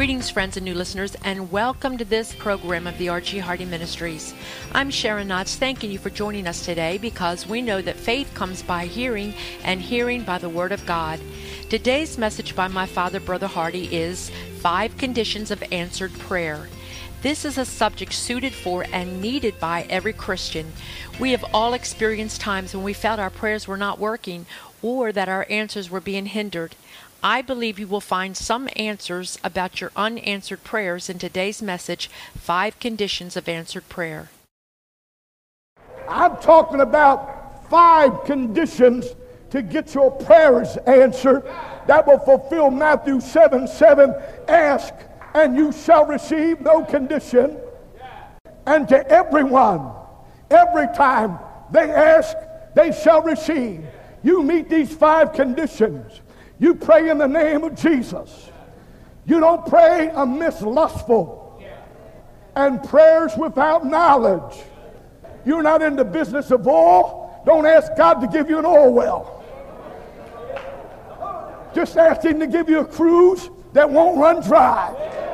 Greetings, friends and new listeners, and welcome to this program of the R.G. Hardy Ministries. I'm Sharon Knotts, thanking you for joining us today because we know that faith comes by hearing and hearing by the Word of God. Today's message by my father, Brother Hardy, is 5 Conditions of Answered Prayer. This is a subject suited for and needed by every Christian. We have all experienced times when we felt our prayers were not working or that our answers were being hindered. I believe you will find some answers about your unanswered prayers in today's message, 5 Conditions of Answered Prayer. I'm talking about 5 conditions to get your prayers answered that will fulfill Matthew 7:7. Ask and you shall receive, no condition. And to everyone, every time they ask, they shall receive. You meet these 5 conditions. You pray in the name of Jesus. You don't pray amiss lustful and prayers without knowledge. You're not in the business of oil. Don't ask God to give you an oil well. Just ask Him to give you a cruise that won't run dry.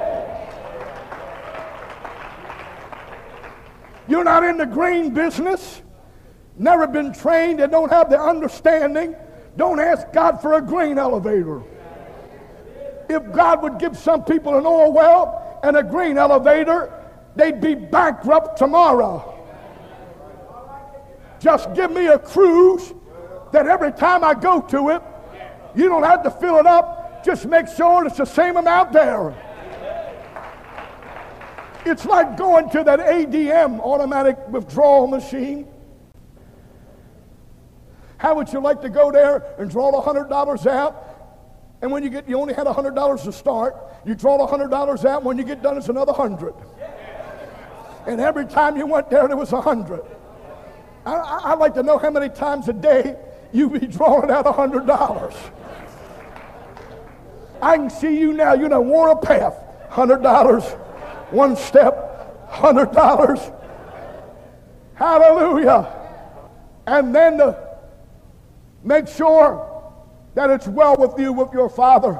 You're not in the grain business. Never been trained and don't have the understanding. Don't ask God for a grain elevator. If God would give some people an oil well and a grain elevator, they'd be bankrupt tomorrow. Just give me a cruise that every time I go to it, you don't have to fill it up. Just make sure it's the same amount there. It's like going to that ADM, automatic withdrawal machine. How would you like to go there and draw $100 out? And when you only had $100 to start. You draw $100 out. When you get done, it's another 100. And every time you went there was 100. I'd like to know how many times a day you be drawing out $100. I can see you now. You done wore a path. $100. One step. $100. Hallelujah. And then make sure that it's well with you with your father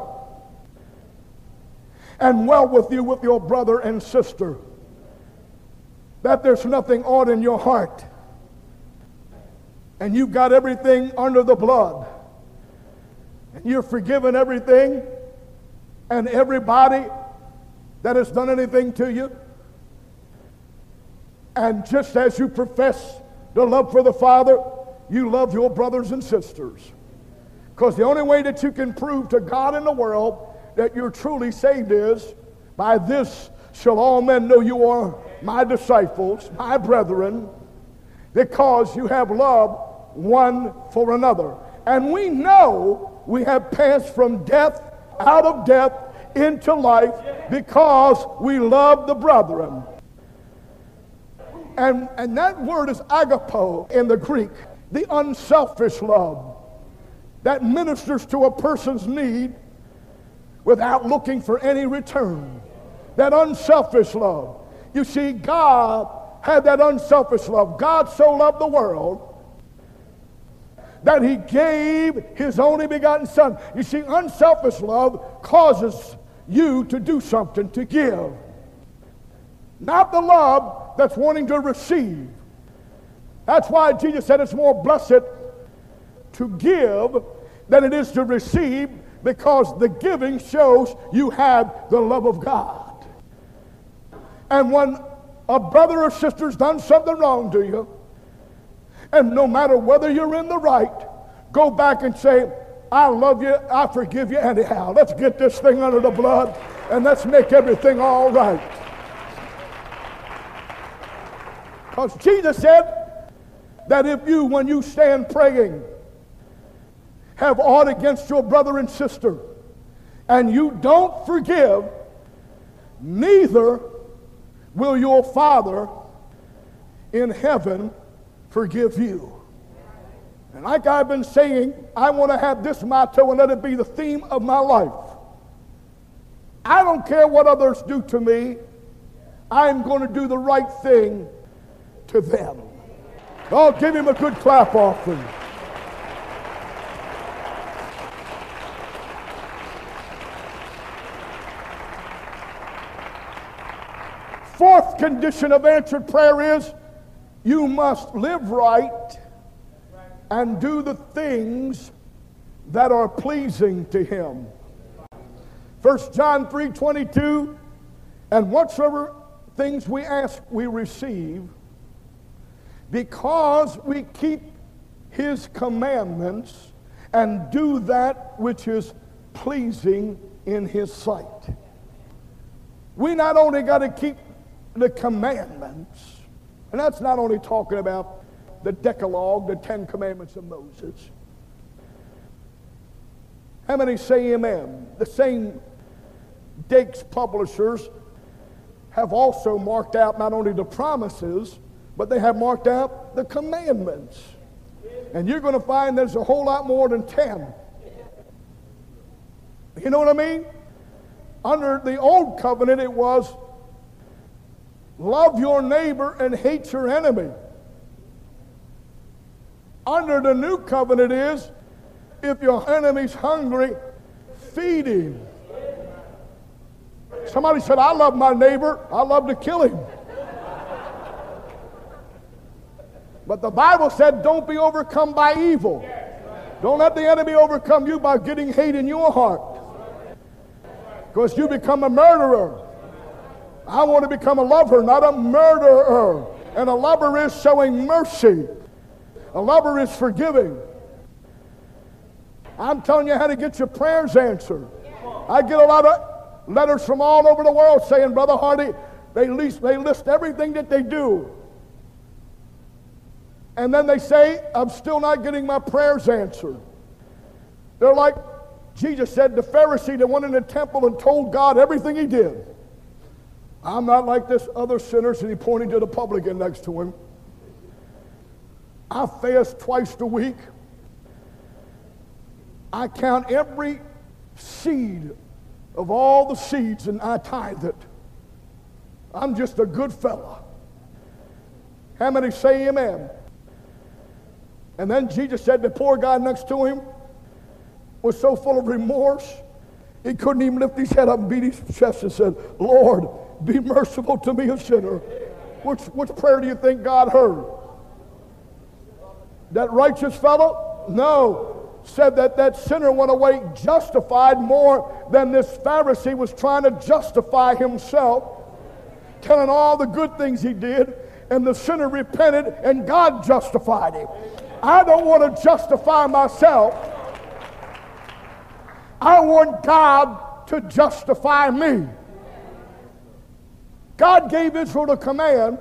and well with you with your brother and sister, that there's nothing odd in your heart and you've got everything under the blood and you're forgiven everything and everybody that has done anything to you. And just as you profess the love for the Father, you love your brothers and sisters. Because the only way that you can prove to God and the world that you're truly saved is, by this shall all men know you are my disciples, my brethren, because you have love one for another. And we know we have passed from death, out of death, into life because we love the brethren. And that word is agapo in the Greek. The unselfish love that ministers to a person's need without looking for any return. That unselfish love. You see, God had that unselfish love. God so loved the world that He gave His only begotten Son. You see, unselfish love causes you to do something, to give. Not the love that's wanting to receive. That's why Jesus said it's more blessed to give than it is to receive, because the giving shows you have the love of God. And when a brother or sister's done something wrong to you, and no matter whether you're in the right, go back and say, I love you, I forgive you anyhow. Let's get this thing under the blood and let's make everything all right. Because Jesus said that if you, when you stand praying, have aught against your brother and sister, and you don't forgive, neither will your Father in heaven forgive you. And like I've been saying, I want to have this motto and let it be the theme of my life. I don't care what others do to me. I'm going to do the right thing to them. Oh, give Him a good clap offering. Fourth condition of answered prayer is you must live right and do the things that are pleasing to him. 1 John 3:22, and whatsoever things we ask we receive, because we keep his commandments and do that which is pleasing in his sight. We not only got to keep the commandments, and that's not only talking about the Decalogue, the 10 Commandments of Moses. How many say amen? The same Dake's publishers have also marked out not only the promises, but they have marked out the commandments. And you're going to find there's a whole lot more than 10. You know what I mean? Under the old covenant, it was love your neighbor and hate your enemy. Under the new covenant is, if your enemy's hungry, feed him. Somebody said, I love my neighbor. I love to kill him. But the Bible said, don't be overcome by evil. Don't let the enemy overcome you by getting hate in your heart. Because you become a murderer. I want to become a lover, not a murderer. And a lover is showing mercy. A lover is forgiving. I'm telling you how to get your prayers answered. I get a lot of letters from all over the world saying, Brother Hardy, they list everything that they do. And then they say, I'm still not getting my prayers answered. They're like Jesus said, the Pharisee that went in the temple and told God everything he did. I'm not like this other sinners, and he pointed to the publican next to him. I fast twice a week. I count every seed of all the seeds, and I tithe it. I'm just a good fella. How many say amen? And then Jesus said the poor guy next to him was so full of remorse, he couldn't even lift his head up and beat his chest and said, Lord, be merciful to me, a sinner. Which prayer do you think God heard? That righteous fellow? No. Said that sinner went away justified more than this Pharisee was trying to justify himself, telling all the good things he did, and the sinner repented and God justified him. I don't want to justify myself. I want God to justify me. God gave Israel the command,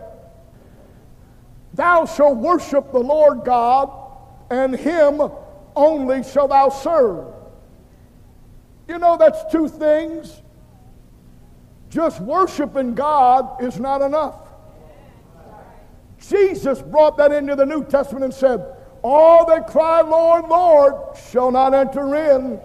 thou shalt worship the Lord God, and him only shalt thou serve. You know, that's two things. Just worshiping God is not enough. Jesus brought that into the New Testament and said, all that cry, Lord, Lord, shall not enter in.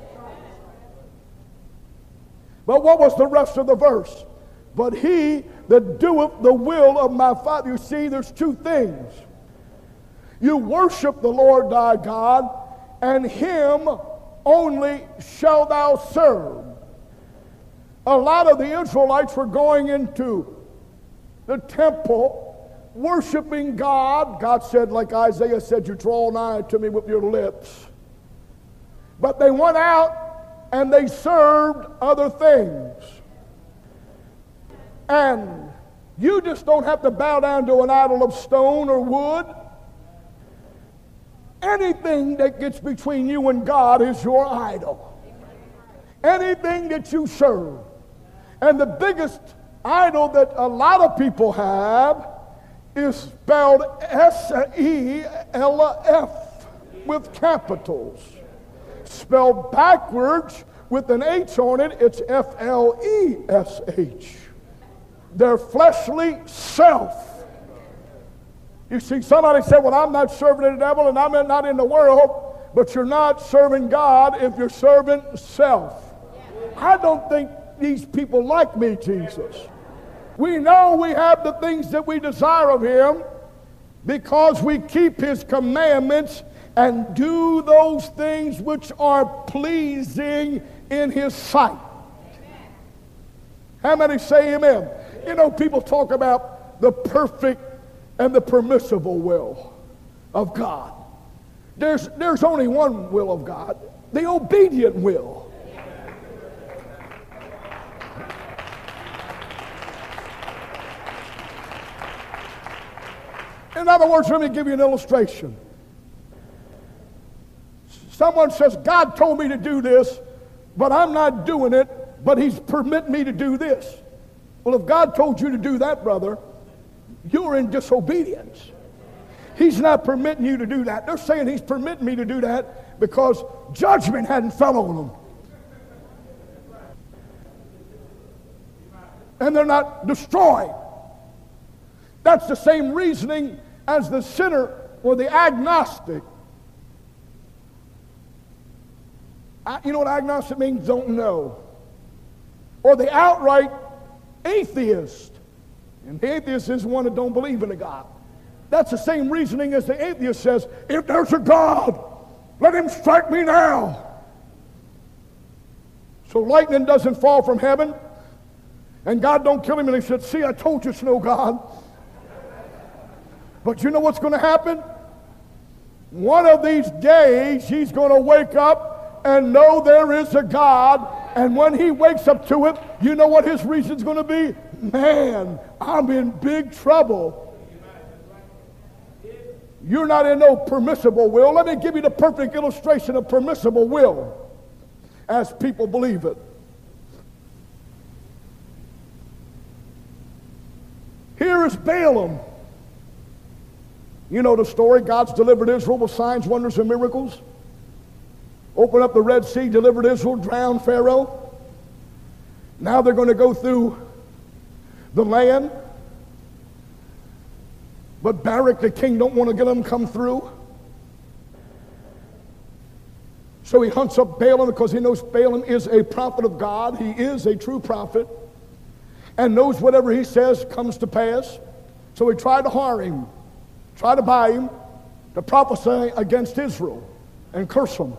But what was the rest of the verse? But he that doeth the will of my Father. You see, there's two things. You worship the Lord thy God, and him only shall thou serve. A lot of the Israelites were going into the temple worshiping God. God said, like Isaiah said, you draw nigh to me with your lips. But they went out and they served other things. And you just don't have to bow down to an idol of stone or wood. Anything that gets between you and God is your idol. Anything that you serve. And the biggest idol that a lot of people have is spelled S-E-L-F with capitals. Spelled backwards with an H on it, it's F-L-E-S-H. Their fleshly self. You see, somebody said, well, I'm not serving the devil and I'm not in the world, but you're not serving God if you're serving self. I don't think these people like me, Jesus. We know we have the things that we desire of him because we keep his commandments and do those things which are pleasing in his sight. How many say amen? You know, people talk about the perfect and the permissible will of God. There's only one will of God, the obedient will. In other words, let me give you an illustration. Someone says, God told me to do this, but I'm not doing it, but he's permitting me to do this. Well, if God told you to do that, brother, you're in disobedience. He's not permitting you to do that. They're saying he's permitting me to do that because judgment hadn't fell on them. And they're not destroyed. That's the same reasoning as the sinner or the agnostic. You know what agnostic means? Don't know. Or the outright atheist. And the atheist is one that don't believe in a God. That's the same reasoning as the atheist says, if there's a God, let him strike me now. So lightning doesn't fall from heaven, and God don't kill him, and he said, see, I told you it's no God. But you know what's going to happen? One of these days, he's going to wake up and know there is a God, and when he wakes up to it, you know what his reason's going to be? Man, I'm in big trouble. You're not in no permissible will. Let me give you the perfect illustration of permissible will as people believe it. Here is Balaam. You know the story. God's delivered Israel with signs, wonders, and miracles. Opened up the Red Sea, delivered Israel, drowned Pharaoh. Now they're going to go through the land. But Barak the king don't want to get them come through. So he hunts up Balaam because he knows Balaam is a prophet of God. He is a true prophet and knows whatever he says comes to pass. So he tried to hire him, tried to buy him to prophesy against Israel and curse them.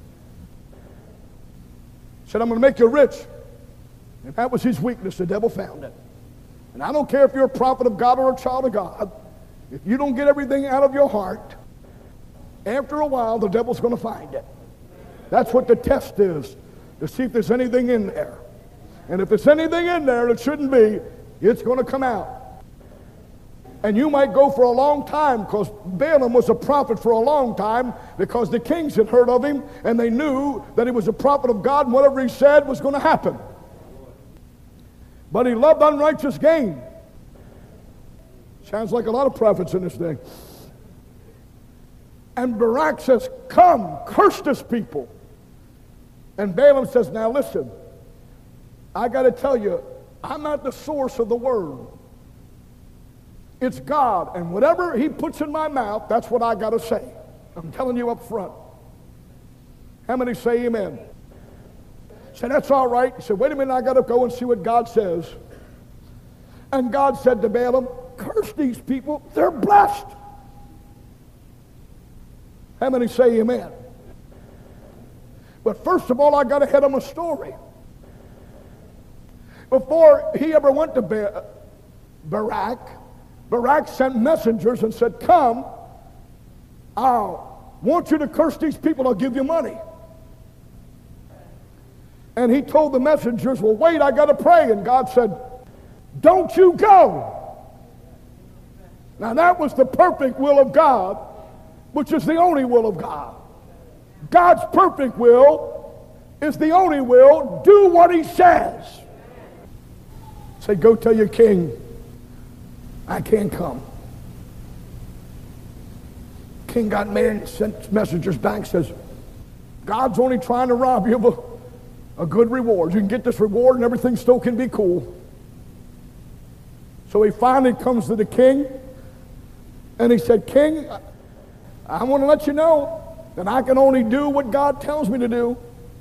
Said, I'm going to make you rich. And that was his weakness. The devil found it. And I don't care if you're a prophet of God or a child of God. If you don't get everything out of your heart, after a while, the devil's going to find it. That's what the test is, to see if there's anything in there. And if there's anything in there that shouldn't be, it's going to come out. And you might go for a long time, because Balaam was a prophet for a long time, because the kings had heard of him, and they knew that he was a prophet of God, and whatever he said was going to happen. But he loved unrighteous gain. Sounds like a lot of prophets in this day. And Barak says, come, curse this people. And Balaam says, now listen, I got to tell you, I'm not the source of the word. It's God. And whatever he puts in my mouth, that's what I got to say. I'm telling you up front. How many say amen? Say, that's all right. He said, wait a minute, I got to go and see what God says. And God said to Balaam, curse these people, they're blessed. How many say amen? But first of all, I got to head him a story. Before he ever went to Barak, Barak sent messengers and said, come, I want you to curse these people, I'll give you money. And he told the messengers, well, wait, I got to pray. And God said, don't you go. Now that was the perfect will of God, which is the only will of God. God's perfect will is the only will. Do what he says. Say, go tell your king, I can't come. King got mad and sent messengers back, says, God's only trying to rob you of a good reward. You can get this reward and everything still can be cool. So he finally comes to the king, and he said, King, I want to let you know that I can only do what God tells me to do.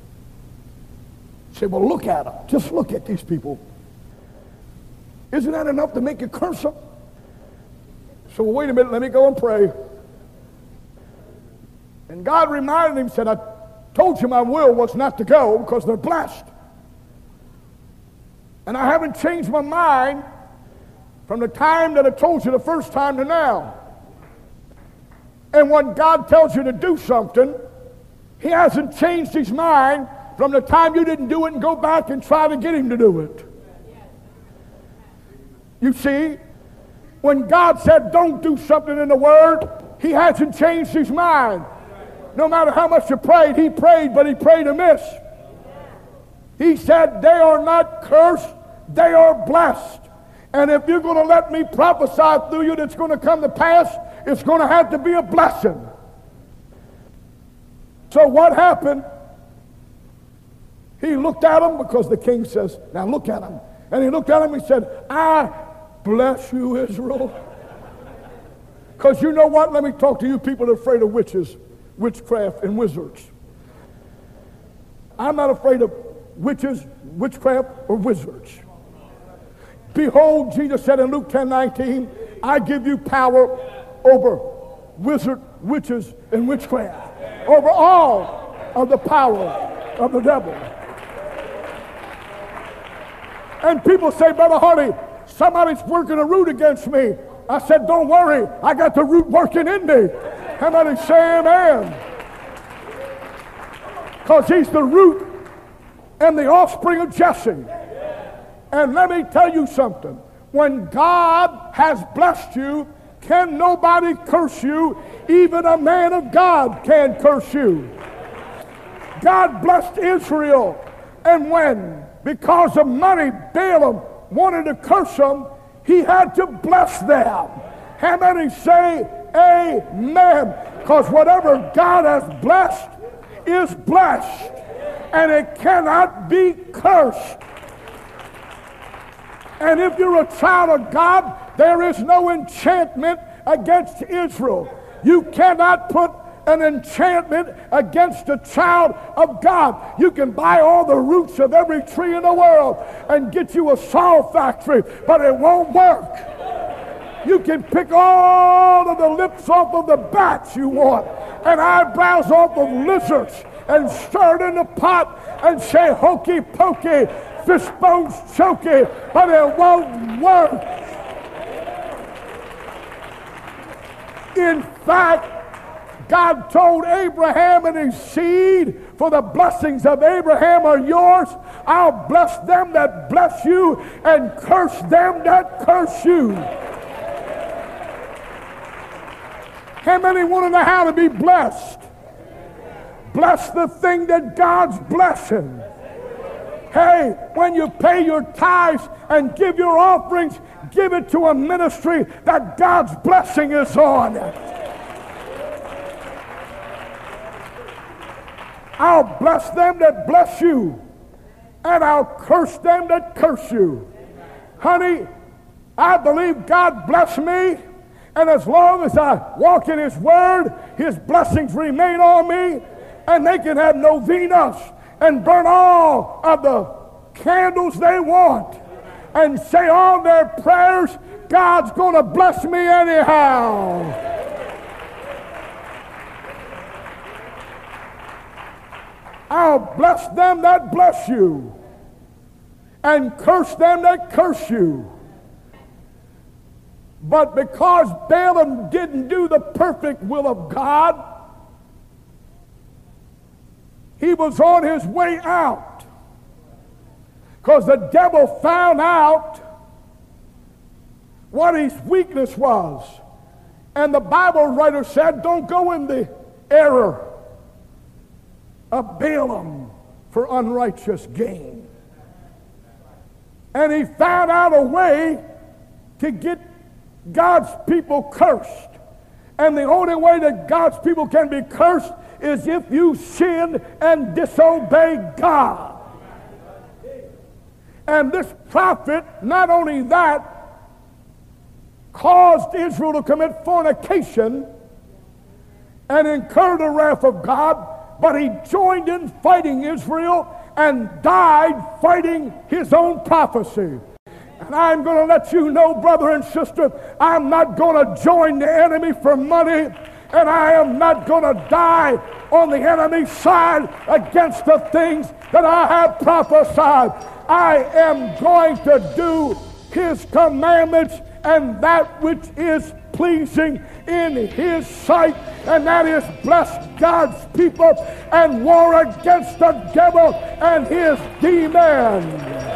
He said, well, look at them. Just look at these people. Isn't that enough to make you curse them? So wait a minute, let me go and pray. And God reminded him, said, I told you my will was not to go because they're blessed. And I haven't changed my mind from the time that I told you the first time to now. And when God tells you to do something, he hasn't changed his mind from the time you didn't do it and go back and try to get him to do it. You see, when God said don't do something in the Word, he hasn't changed his mind. No matter how much you prayed, he prayed, but he prayed amiss. He said they are not cursed, they are blessed. And if you're going to let me prophesy through you that's going to come to pass, it's going to have to be a blessing. So what happened? He looked at him, because the king says, now look at him. And he looked at him and he said, I bless you, Israel. Because you know what? Let me talk to you people that are afraid of witches, witchcraft, and wizards. I'm not afraid of witches, witchcraft, or wizards. Behold, Jesus said in Luke 10:19, I give you power over witches, and witchcraft, over all of the power of the devil. And people say, Brother Hardy, somebody's working a root against me. I said, don't worry, I got the root working in me. How many say amen? Because he's the root and the offspring of Jesse. And let me tell you something. When God has blessed you, can nobody curse you? Even a man of God can curse you. God blessed Israel. And when, because of money, Balaam wanted to curse them, he had to bless them. How many say amen? Because whatever God has blessed is blessed. And it cannot be cursed. And if you're a child of God, there is no enchantment against Israel. You cannot put an enchantment against a child of God. You can buy all the roots of every tree in the world and get you a saw factory, but it won't work. You can pick all of the lips off of the bats you want and eyebrows off of lizards and stir it in the pot and say hokey pokey, fish bones choky, but it won't work. In fact, God told Abraham and his seed, for the blessings of Abraham are yours. I'll bless them that bless you and curse them that curse you. How many want to know how to be blessed? Bless the thing that God's blessing. Hey, when you pay your tithes and give your offerings, give it to a ministry that God's blessing is on. I'll bless them that bless you, and I'll curse them that curse you. Honey, I believe God bless me, and as long as I walk in his word, his blessings remain on me, and they can have novenas and burn all of the candles they want and say all their prayers. God's going to bless me anyhow. I'll bless them that bless you and curse them that curse you. But because Balaam didn't do the perfect will of God, he was on his way out. Because the devil found out what his weakness was. And the Bible writer said, don't go in the error of Balaam for unrighteous gain. And he found out a way to get God's people cursed. And the only way that God's people can be cursed is if you sin and disobey God. And this prophet, not only that, caused Israel to commit fornication and incur the wrath of God, but he joined in fighting Israel and died fighting his own prophecy. And I'm going to let you know, brother and sister, I'm not going to join the enemy for money, and I am not going to die on the enemy's side against the things that I have prophesied. I am going to do his commandments and that which is pleasing in his sight, and that is bless God's people and war against the devil and his demons.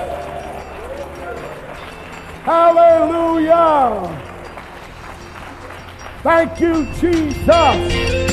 Hallelujah. Thank you, Jesus.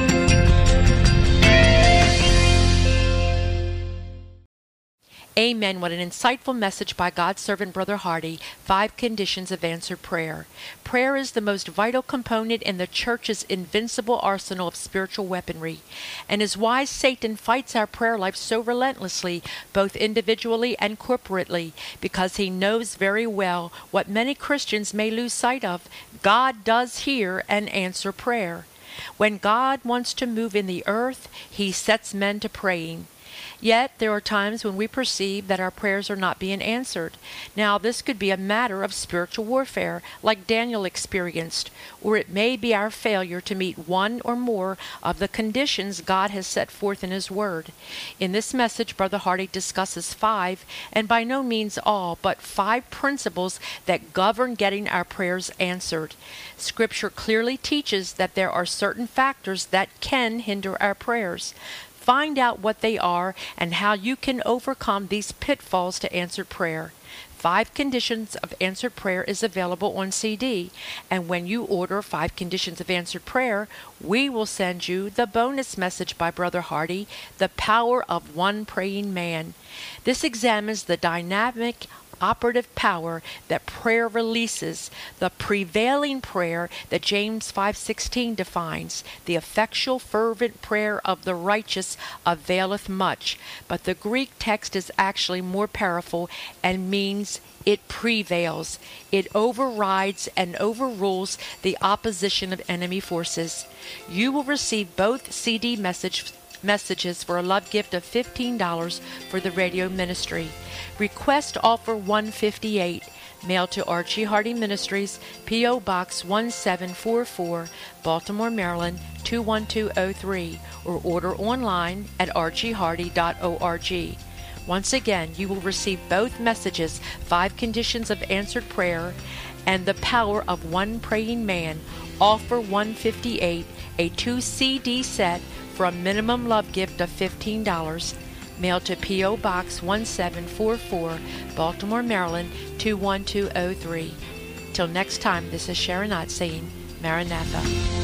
Amen. What an insightful message by God's servant, Brother Hardy. 5 conditions of answered prayer. Prayer is the most vital component in the church's invincible arsenal of spiritual weaponry, and is why Satan fights our prayer life so relentlessly, both individually and corporately, because he knows very well what many Christians may lose sight of. God does hear and answer prayer. When God wants to move in the earth, he sets men to praying. Yet there are times when we perceive that our prayers are not being answered. Now, this could be a matter of spiritual warfare, like Daniel experienced, or it may be our failure to meet one or more of the conditions God has set forth in his word. In this message, Brother Hardy discusses 5, and by no means all, but 5 principles that govern getting our prayers answered. Scripture clearly teaches that there are certain factors that can hinder our prayers. Find out what they are and how you can overcome these pitfalls to answered prayer. 5 Conditions of Answered Prayer is available on CD, and when you order 5 Conditions of Answered Prayer, we will send you the bonus message by Brother Hardy, The Power of One Praying Man. This examines the dynamic operative power that prayer releases, the prevailing prayer that James 5:16 defines. The effectual fervent prayer of the righteous availeth much, but the Greek text is actually more powerful and means it prevails. It overrides and overrules the opposition of enemy forces. You will receive both CD messages for a love gift of $15 for the radio ministry. Request offer 158, mailed to Archie Hardy Ministries, P.O. Box 1744, Baltimore, Maryland 21203, or order online at archiehardy.org. Once again, you will receive both messages, 5 Conditions of Answered Prayer and The Power of One Praying Man, offer 158, a 2 CD set for a minimum love gift of $15, mailed to P.O. Box 1744, Baltimore, Maryland 21203. Till next time, this is Sharon Ott saying, Maranatha.